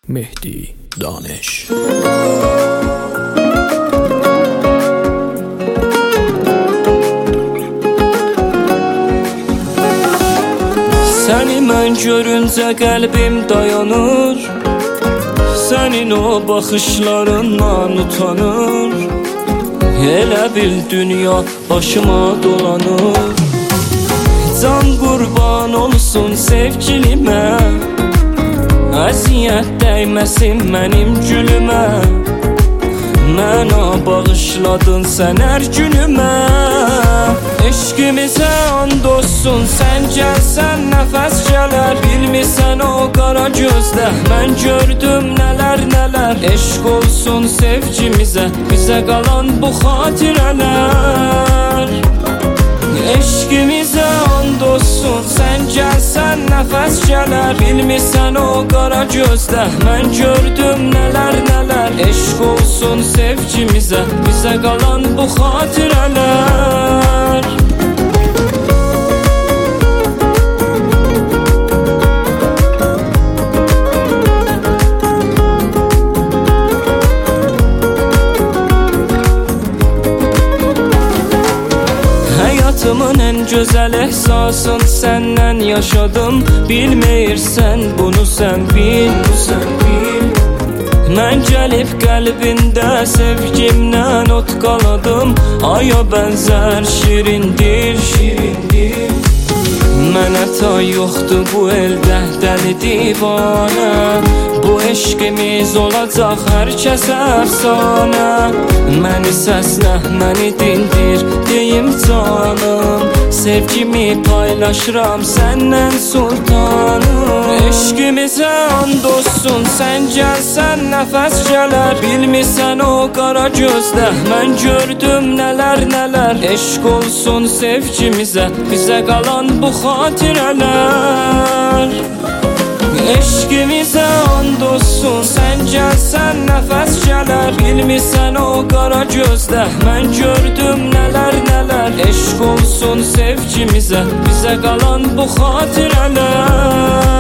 Mehdi Danış. Səni mən görüncə qəlbim dayanır, sənin o baxışlarından utanır. Elə bil dünya başıma dolanır. Can qurban olsun sevgilimə, əziyyət dəyməsin mənim gülümə. Mənə bağışladın sən hər günümə. Eşqimizə and olsun, sən gəlsən nəfəs gələr. Bilmirsən o qara gözdə mən gördüm nələr nələr. Eşq olsun sevgimizə, bizə qalan bu xatirələr. Eşqimizə and olsun, sən gəlsən nəfəs gələr. Bilmirsən o qara gözdə mən gördüm nələr nələr. Eşq olsun sevgimizə, bizə qalan bu xatirələr. Həyatımın ən gözəl ehsasın səndən yaşadım. Bilməyirsən bunu sən bil, bu sən bil. Mən gəlib qəlbində sevgimlə ot qaladım. Aya bənzər şirindir, şirindir. Mənə ta yoxdur bu eldə dəli divanə. Bu eşqimiz olacaq hər kəsə əfsanə. Məni səslə, məni dindir, deyim canım. Sevgimi paylaşıram səndən sultanım. Eşqimizə and olsun, sən gəlsən nəfəs gələr. Bilmirsən o qara gözdə mən gördüm nələr nələr. Eşq olsun sevgimizə, bizə qalan bu xatirələr. Eşqimizə and olsun, sən gəlsən nəfəs gələr. Bilmirsən o qara gözdə mən gördüm nələr nələr. Eşq olsun sevgimizə, bizə qalan bu xatirələr.